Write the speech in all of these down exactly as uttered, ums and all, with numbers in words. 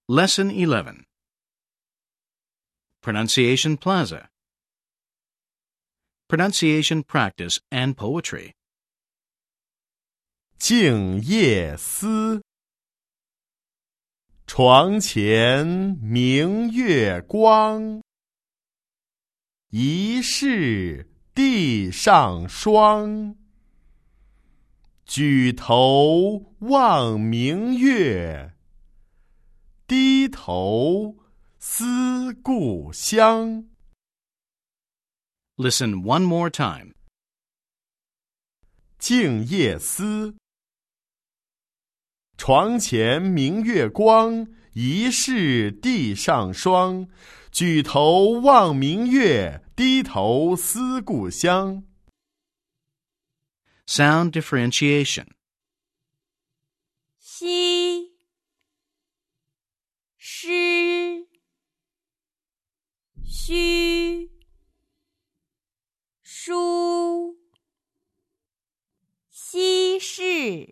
Lesson eleven. Pronunciation Plaza. Pronunciation Practice and Poetry. 静夜思，床前明月光，疑是地上霜。举头望明月，低头思故乡。 Listen one more time. 静夜思，床前明月光，疑是地上霜。举头望明月，低头思故乡。 Sound differentiation. 西诗虚书稀释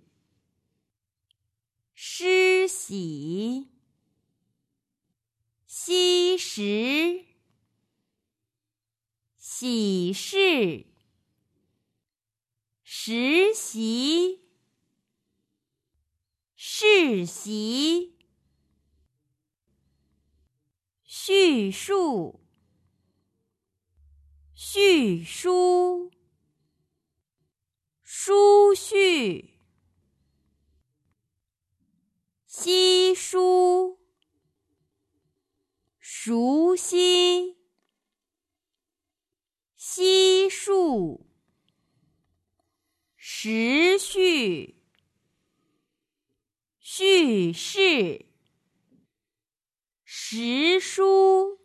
施洗稀释喜事实习世袭叙述叙书书序稀疏熟悉悉数时序叙事时书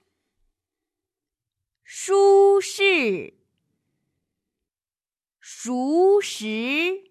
舒适熟识